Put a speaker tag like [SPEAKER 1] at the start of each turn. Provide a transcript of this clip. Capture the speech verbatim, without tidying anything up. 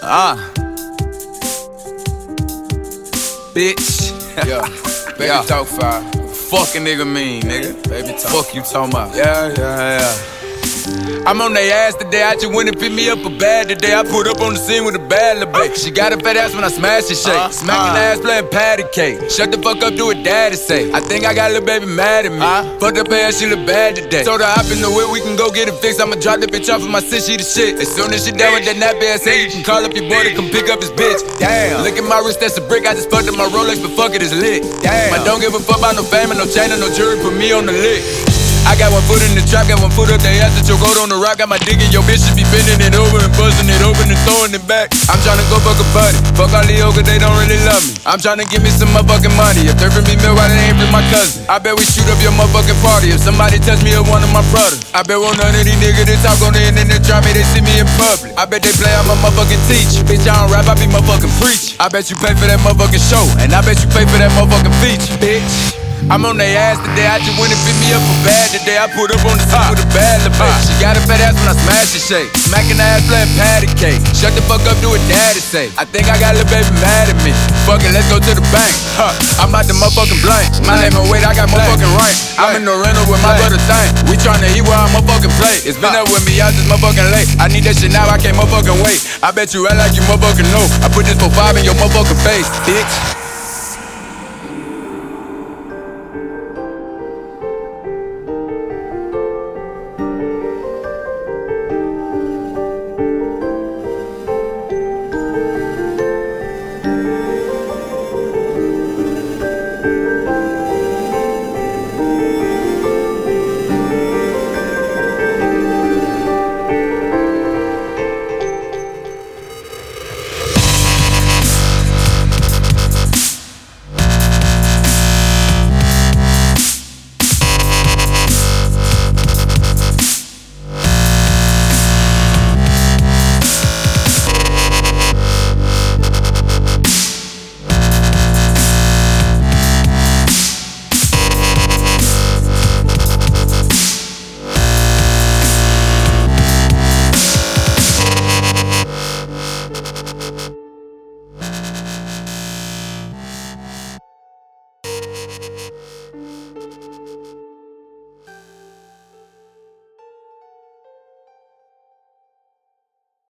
[SPEAKER 1] Ah, bitch.
[SPEAKER 2] Yeah, baby
[SPEAKER 1] Yeah.
[SPEAKER 2] talk fire.
[SPEAKER 1] Fucking nigga mean, nigga.
[SPEAKER 2] Baby talk.
[SPEAKER 1] Fuck you talking about.
[SPEAKER 2] Yeah, yeah, yeah.
[SPEAKER 1] I'm on they ass today, I just went and pick me up a bag today. I put up on the scene with a bad little bitch. She got a fat ass when I smash and shake.
[SPEAKER 2] Uh,
[SPEAKER 1] Smacking
[SPEAKER 2] uh.
[SPEAKER 1] ass playing patty cake. Shut the fuck up, do what daddy say. I think I got a little baby mad at me.
[SPEAKER 2] Uh.
[SPEAKER 1] Fucked up ass, she look bad today. Told her hop in the whip, we can go get it fixed. I'ma drop the bitch off of my sis, she the shit. As soon as she down with that nappy ass, say you can call up your boy to come pick up his bitch.
[SPEAKER 2] Damn.
[SPEAKER 1] Look at my wrist, that's a brick. I just fucked up my Rolex, but fuck it, it's lit.
[SPEAKER 2] Damn.
[SPEAKER 1] I don't give a fuck about no fame and no chain and no jewelry. Put me on the lick. I got one foot in the trap, got one foot up the ass that your goat on the rock. Got my dick in your bitch, she be bending it over and buzzing it open and throwing it back. I'm tryna go fuck a buddy, fuck all these hoes, cause they don't really love me. I'm tryna give me some motherfucking money. If they're me milk, why they ain't bring my cousin? I bet we shoot up your motherfucking party if somebody touch me or one of my brothers. I bet won't none of these niggas that talk on the internet try me, they see me in public. I bet they play I'm a motherfucking teacher. Bitch, I don't rap, I be motherfucking preach. I bet you pay for that motherfucking show, and I bet you pay for that motherfucking feature, bitch. I'm on they ass today, I just went and pick me up a bag today. I put up on the scene with a bad little bitch. She got a fat ass when I smash and shake. Smacking ass playing patty cake. Shut the fuck up, do what daddy say. I think I got a little baby mad at me. Fuck it, let's go to the bank. Huh. I'm about to motherfucking blank. My name and weight, I got motherfucking rank. I'm in the rental with my brother thing. We tryna eat where I motherfucking play. It's been up with me, I just motherfucking late. I need that shit now, I can't motherfucking wait. I bet you act like you motherfucking know. I put this for five in your motherfucking face, bitch.